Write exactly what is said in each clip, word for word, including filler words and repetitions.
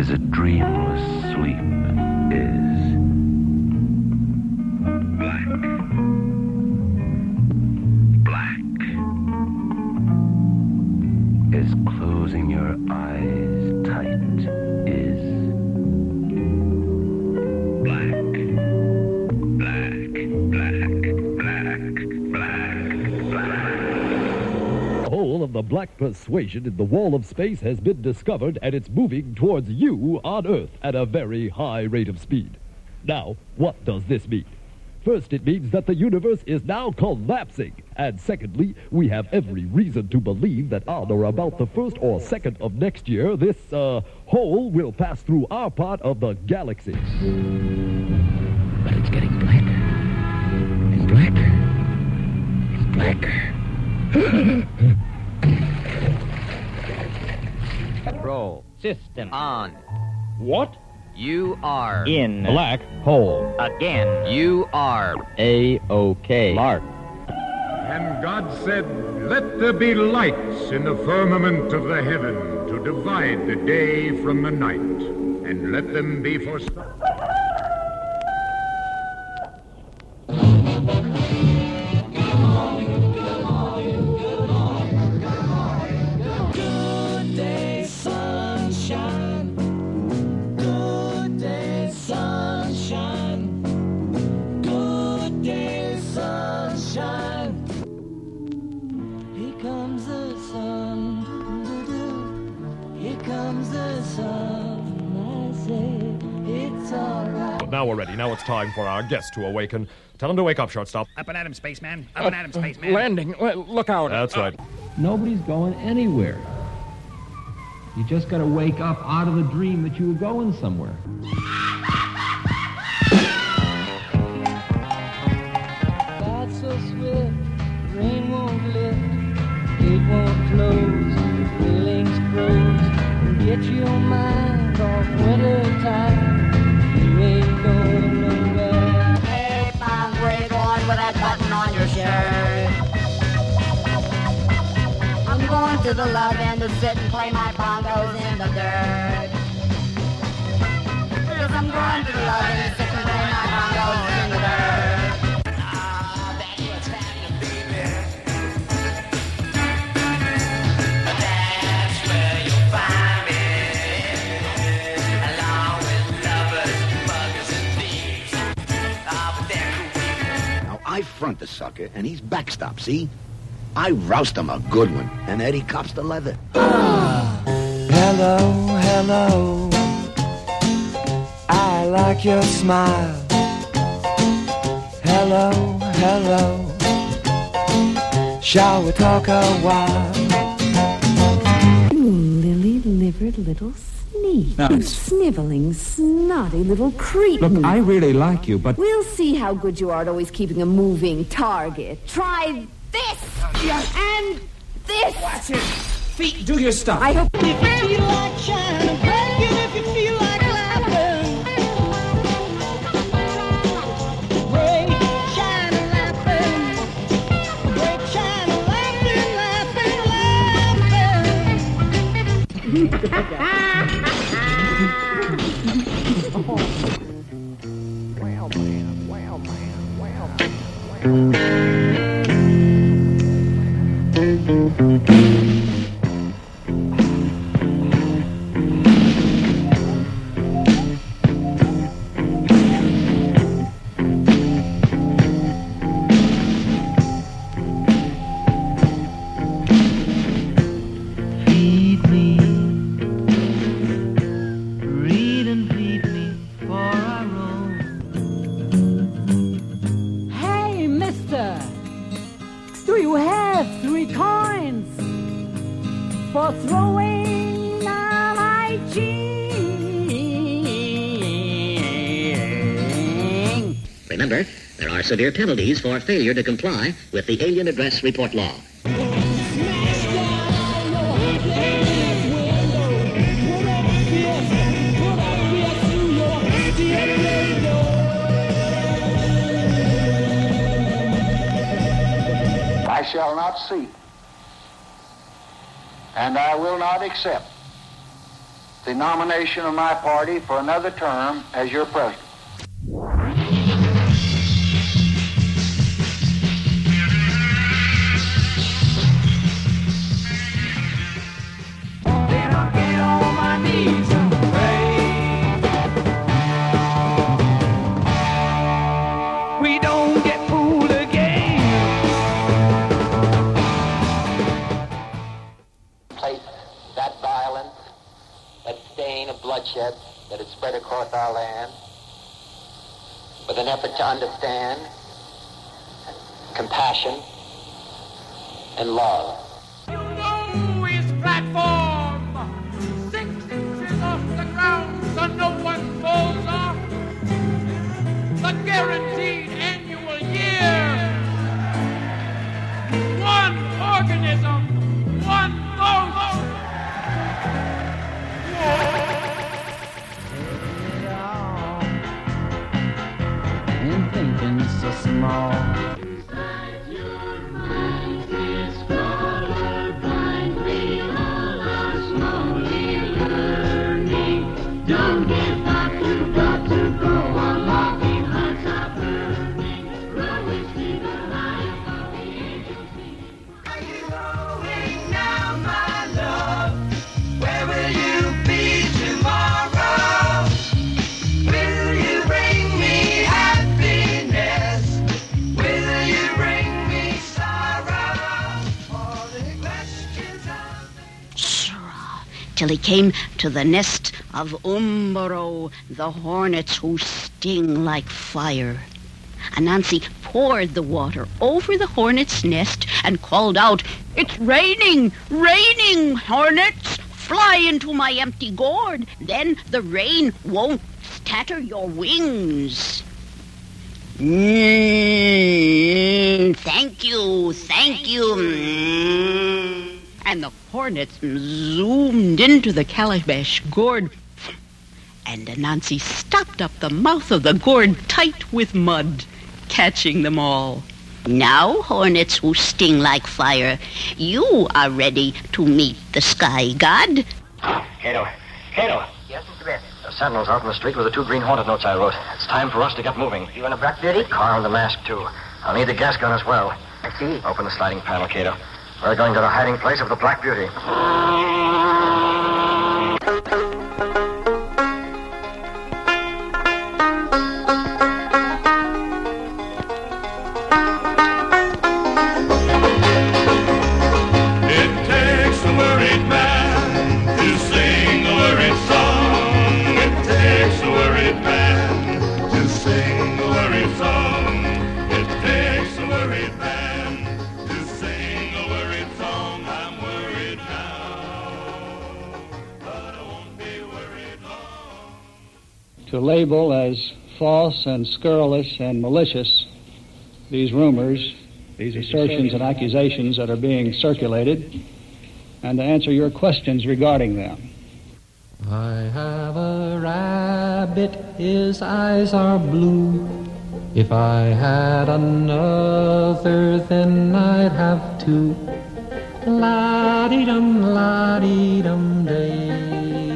as a dreamless sleep is. Black. Black as closing your eyes tight is. Black. Black. Black. Black. Black. Black. The hole of the black persuasion in the wall of space has been discovered, and it's moving towards you on Earth at a very high rate of speed. Now, what does this mean? First, it means that the universe is now collapsing. And secondly, we have every reason to believe that on or about the first or second of next year, this, uh, hole will pass through our part of the galaxy. But it's getting blacker. And blacker. And blacker. Control. System on. What? You are In black hole. again. You are A-OK. Mark. And God said, "Let there be lights in the firmament of the heaven to divide the day from the night, and let them be for..." Good day, sunshine. Good day, sunshine. Good day, sunshine. Here comes the sun. Doo-doo-doo. Here comes the sun. I say it's alright. But now we're ready. Now it's time for our guest to awaken. Tell him to wake up, shortstop. Up and at him, spaceman. Up and at him, spaceman. Landing. Well, look out. That's right. Nobody's going anywhere. You just got to wake up out of the dream that you were going somewhere. God's so swift, rain won't lift, gate won't close, feelings froze. Get your mind off winter time. You ain't going nowhere. Hey, fine gray boy with that button on your shirt. I'm going to the love end to sit and play my bongos in the dirt. Yes, I'm going to the love end to sit and play my bongos in the dirt. Ah, that's what's happening, baby. That's where you'll find me. Along with lovers, buggers, and thieves. Ah, but they're cool. Now, I front the sucker, and he's backstop, see? I roust him a good one, and Eddie cops the leather. Hello, hello. I like your smile. Hello, hello. Shall we talk a while? Lily-livered little sneak. Now, You it's- sniveling, snotty little creep. Look, I really like you, but... We'll see how good you are at always keeping a moving target. Try this and this. Watch it. Feet, do your stuff. I hope. If you feel like shining, break it if you feel like laughing. Break, shining, laughing. Break, shining, laughing, laughing, laughing. Well, man, well, man, well, Feed me, read and feed me, for I roam. Hey, mister. Do you have three coins for throwing on my jeans? Remember, there are severe penalties for failure to comply with the Alien Address Report Law. Smash down your glass window. Put up fist, put up fist through your stereo. I shall not see, and I will not accept the nomination of my party for another term as your president. Then I'll get on my knees and pray. We don't get fooled again. Place that violence, that stain of bloodshed that has spread across our land with an effort to understand, compassion, and love. You know his platform, six inches off the ground so no one falls off. The guaranteed annual year. One organism, one vote. And thinking so small. Don't get back to got to go on walking, hearts are burning, growing steeper, higher above the angels sing. Are you going now, my love? Where will you be tomorrow? Will you bring me happiness? Will you bring me sorrow? All the questions of till he came to the nest of Umbro, the hornets who sting like fire. Anansi poured the water over the hornet's nest and called out, "It's raining, raining, hornets! Fly into my empty gourd, then the rain won't scatter your wings." Mm, thank you, thank you. Mm. And the hornets zoomed into the calabash gourd, and Anansi stopped up the mouth of the gourd tight with mud, catching them all. Now, hornets who sting like fire, you are ready to meet the sky god. Cato, Cato. Yes, Mister Best. The sentinel's out in the street with the two green haunted notes I wrote. It's time for us to get moving. You want a Black Beauty? Car and the mask, too. I'll need the gas gun as well. I see. Open the sliding panel, Cato. We're going to the hiding place of the Black Beauty. To label as false and scurrilous and malicious these rumors, these assertions and accusations that are being circulated, and to answer your questions regarding them. I have a rabbit, his eyes are blue. If I had another, then I'd have two. La-dee-dum, la-dee-dum day.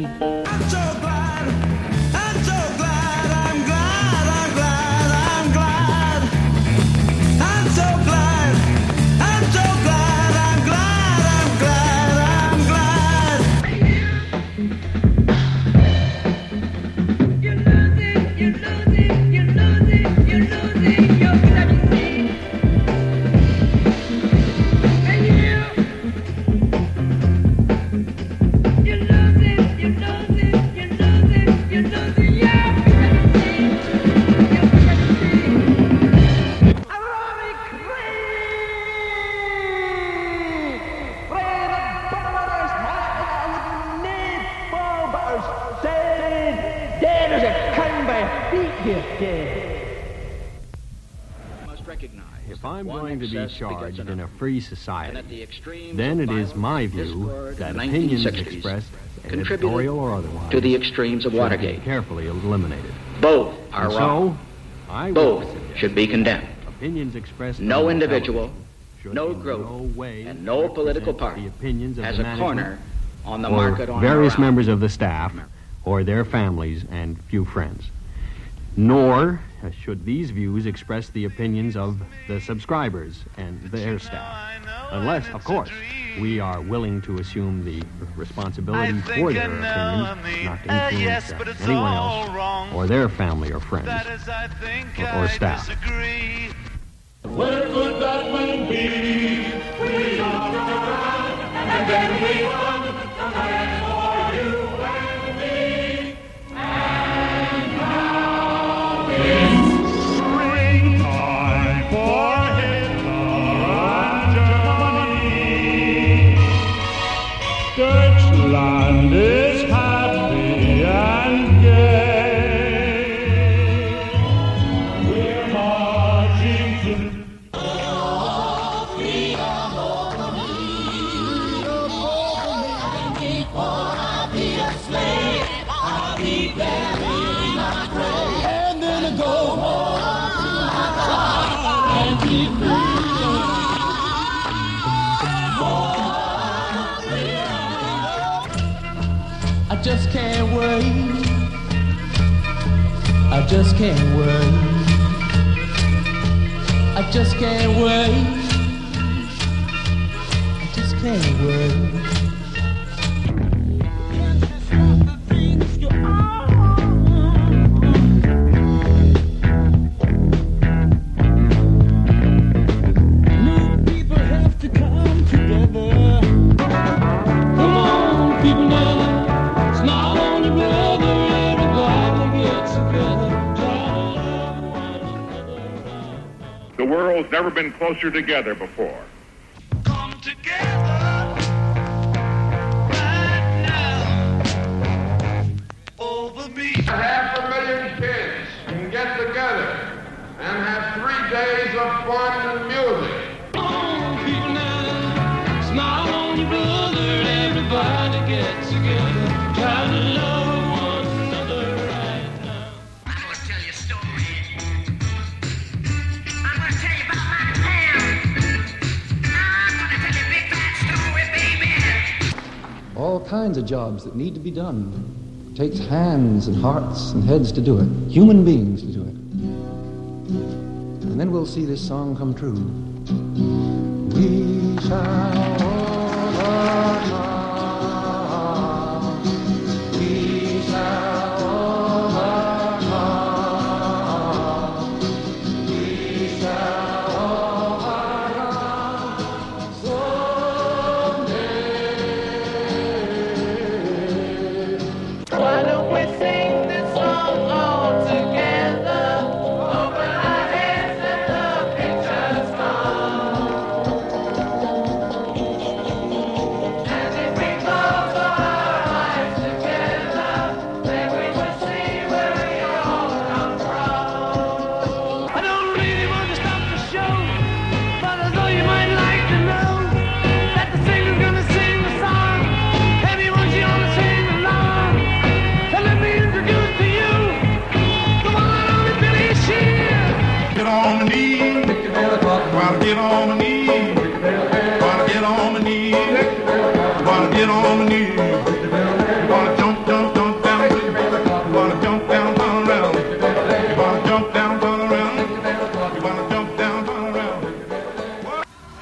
If I'm going to be charged in a free society, then it is my view that opinions expressed, editorial or otherwise, to the extremes of Watergate, carefully eliminated. Both are and wrong. So, I Both should be condemned. Opinions expressed. No individual, no group, no and no political party has a corner On the or market, on various around. members of the staff or their families and few friends. Nor should these views express the opinions of the subscribers and their staff. Unless, of course, we are willing to assume the responsibility for their opinions, not to influence yes, uh, but it's anyone all else wrong. or their family or friends That is, I think or, or I staff. disagree. Where could that man be? We are around, and then we come, a man for you and me. And now it's springtime for Hitler and Germany. Deutschland is happy and gay. We're marching to and then go home and be I just can't wait. I just can't wait. I just can't wait. I just can't wait. New people have to come together. Come on, people now. Smile on your brother. Everybody gets together. Try to love one another. The world's never been closer together before. come together right now. Over me. Half a million kids can get together and have three days of fun and music. People now, smile on your brother. Everybody gets together. Try to love one another right now. I'm gonna tell you a story. I'm gonna tell you about my town. I'm gonna tell you a big fat story, baby. All kinds of jobs that need to be done. It takes hands and hearts and heads to do it. Human beings to do it. And then we'll see this song come true. We shall overcome. We shall overcome. We shall overcome someday. Why don't we sing this song all together? Open our heads, let the pictures come. And if we close our eyes together, then we will see where we all come from. I don't really want to stop the show, but I thought you might like to know that the singer's gonna sing the song. Everyone's gonna sing along. So let me introduce to you the one and only Billy Shear. Get on my knees, wanna get on my knees, wanna get on my knees, wanna get on my knees, wanna jump, jump, jump down, wanna jump down, turn around, wanna jump down, turn around, wanna jump down, turn around.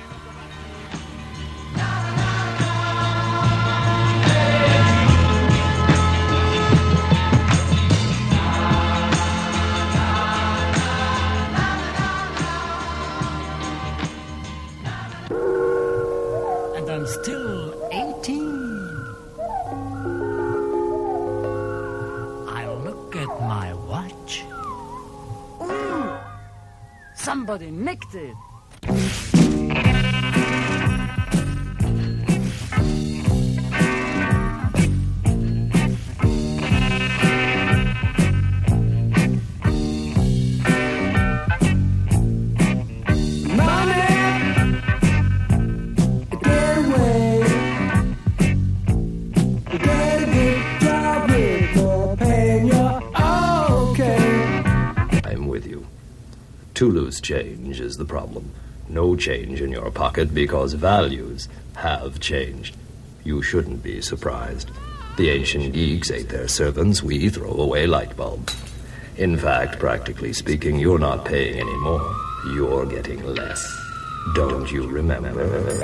And I'm still eighteen. I look at my watch. Ooh, somebody nicked it. Get away. Get a good job with more pay. You're okay. I'm with you. Too loose change is the problem. No change in your pocket because values have changed. You shouldn't be surprised. The ancient geeks ate their servants, we throw away light bulbs. In fact, practically speaking, you're not paying any more. You're getting less. Don't you remember?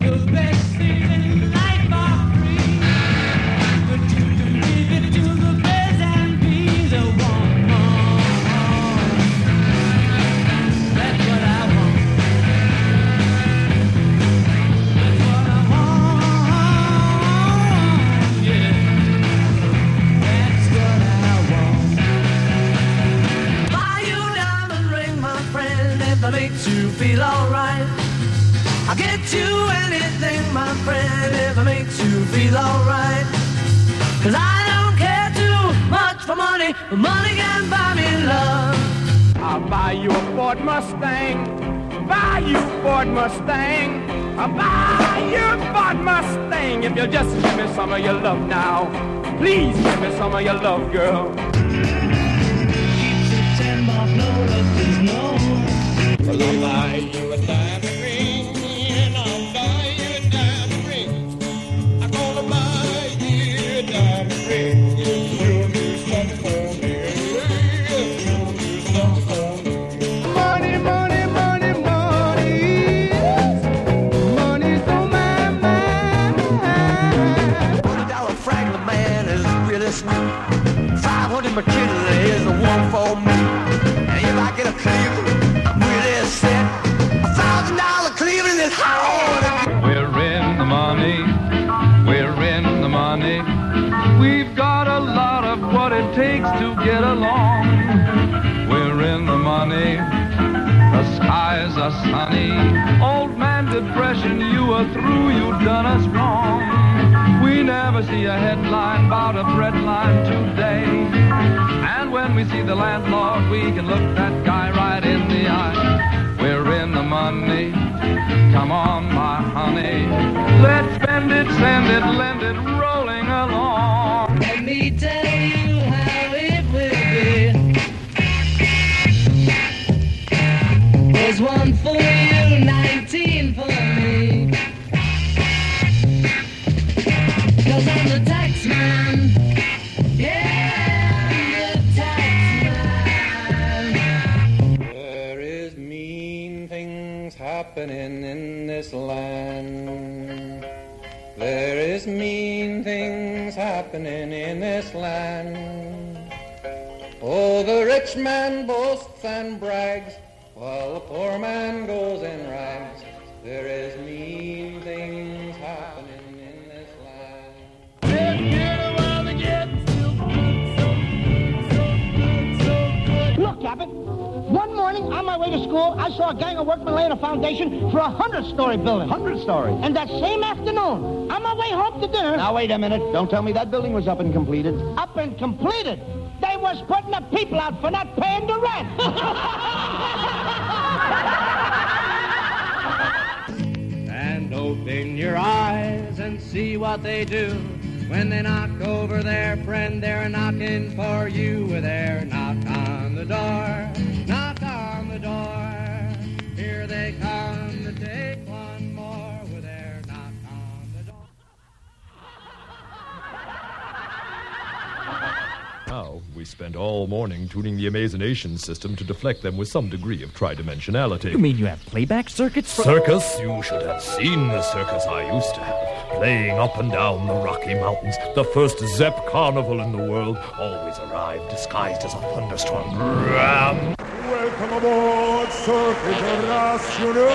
Makes you feel alright. I'll get you anything, my friend, if it makes you feel alright. Cause I don't care too much for money, but money can buy me love. I'll buy you a Ford Mustang, buy you a Ford Mustang, I'll buy you a Ford Mustang if you'll just give me some of your love now. Please give me some of your love, girl. Keep September Florida, please no. I'll buy you a diamond ring, and I'll buy you a diamond ring. I'm gonna buy you a diamond ring. You'll do something for me. You'll do something for me. Money, money, money, money. Money's on my mind. Twenty dollar Franklin man is really sweet. Five hundred McKinley is the one for me. And if I get a Cleveland, a thousand dollar Cleveland is hard. We're in the money, we're in the money. We've got a lot of what it takes to get along. We're in the money, the skies are sunny. Old man depression, you are through, you done us wrong. We never see a headline about a bread line today. And when we see the landlord, we can look that guy right in the eye. We're in the money, come on, my honey. Let's spend it, send it, lend it, rolling along. Let me tell you how it will be. There's one for you, nineteen for me. Cause I'm the tax man. Yeah, I'm the tax man. There is mean things happening in this land. There is mean things happening in this land. Oh, the rich man boasts and brags, while the poor man goes in rags. There is mean things happening in this land. Look, Abbott, one morning on my way to school, I saw a gang of workmen laying a foundation for a hundred-story building. Hundred stories. And that same afternoon, on my way home to dinner... Now, wait a minute. Don't tell me that building was up and completed. Up and completed? They was putting the people out for not paying the rent. And open your eyes and see what they do. When they knock over their friend, they're knocking for you. They're knock on the door, knock on the door. Here they come to take one more with their knock on the door. Now, we spent all morning tuning the Amazonation system to deflect them with some degree of tridimensionality. You mean you have playback circuits? For- Circus? You should have seen the circus I used to have. Playing up and down the Rocky Mountains. The first Zepp carnival in the world always arrived disguised as a thunderstorm. Ram! Welcome aboard, Cirque International!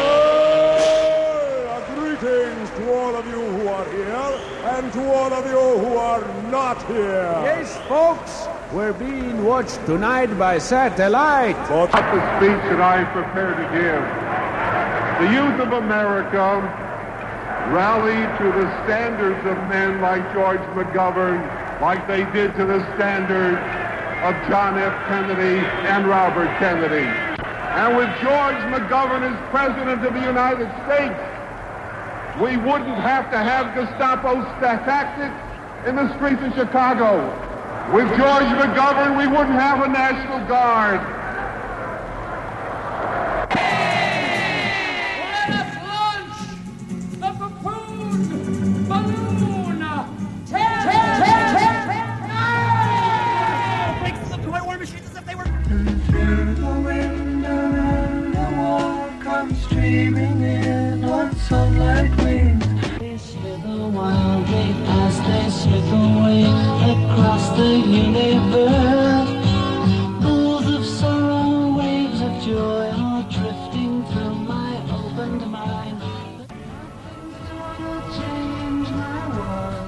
Greetings to all of you who are here, and to all of you who are not here. Yes, folks, we're being watched tonight by satellite. But at the speech that I prepared to give, the youth of America rallied to the standards of men like George McGovern, like they did to the standards of John F. Kennedy and Robert Kennedy. And with George McGovern as President of the United States, we wouldn't have to have Gestapo tactics in the streets of Chicago. With George McGovern, we wouldn't have a National Guard. Let us launch the Cocoon Balloon! dreaming in on sunlight wings. They slither wildly as they slip away across the universe. Pools of sorrow, waves of joy are drifting through my opened mind. Nothing's gonna change my world.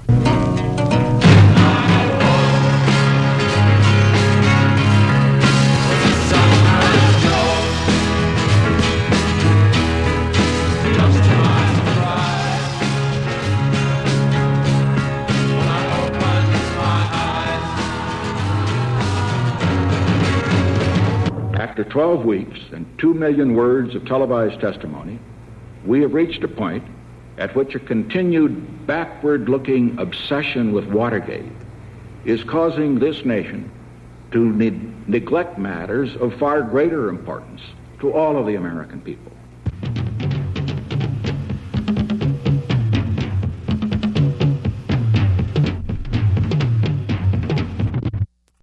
After twelve weeks and two million words of televised testimony, we have reached a point at which a continued backward-looking obsession with Watergate is causing this nation to ne- neglect matters of far greater importance to all of the American people.